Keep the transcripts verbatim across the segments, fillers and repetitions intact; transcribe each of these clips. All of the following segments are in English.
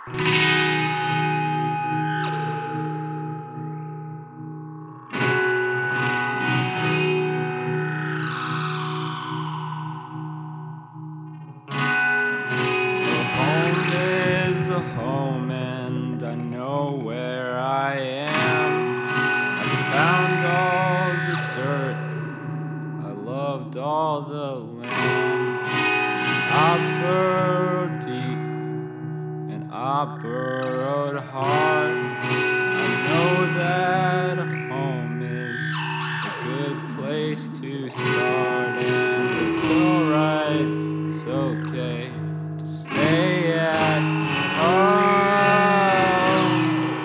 Home is a home, and I know where I am. I found all the dirt, I loved all the land. I burrowed deep, and I burrowed hard. I know that home is a good place to start, and it's alright, it's okay to stay at home.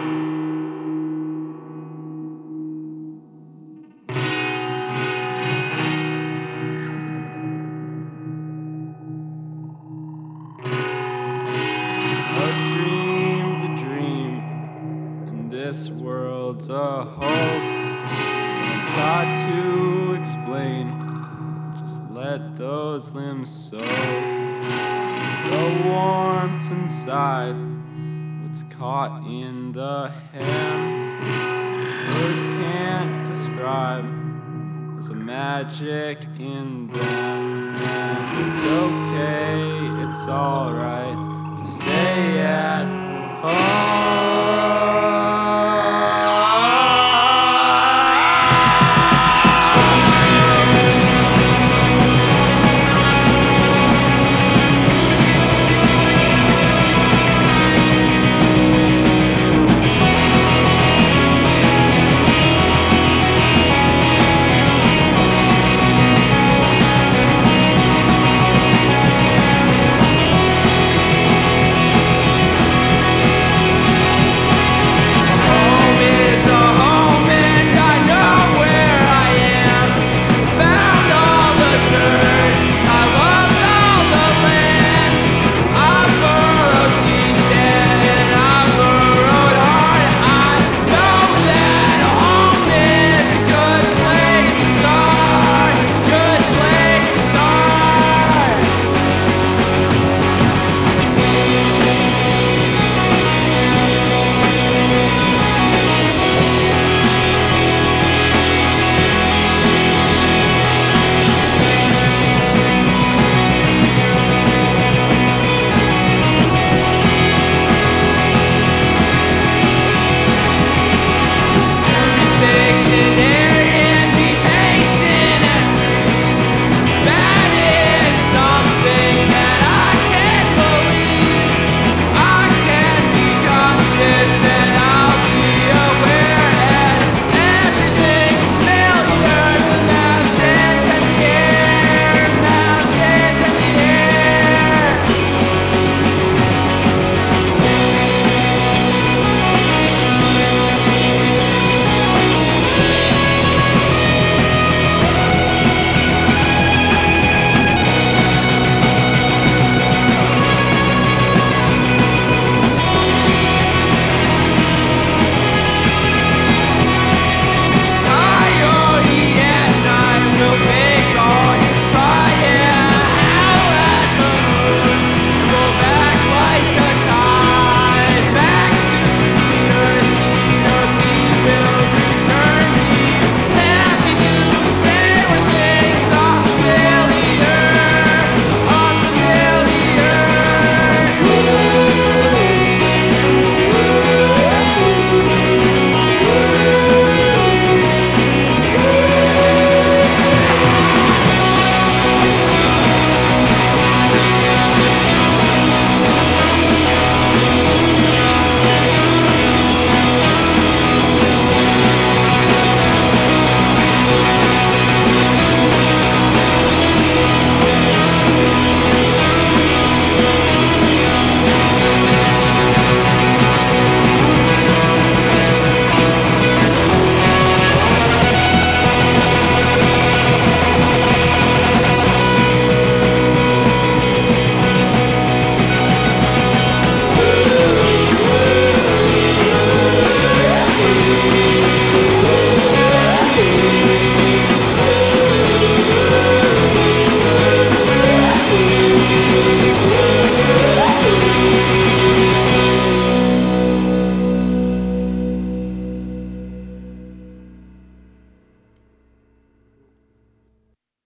A dream's a dream, and this world's a hoax. Don't try to explain, just let those limbs soak. The warmth inside, what's caught in the hem, these words can't describe. There's a magic in them, and it's okay, it's alright to stay at home.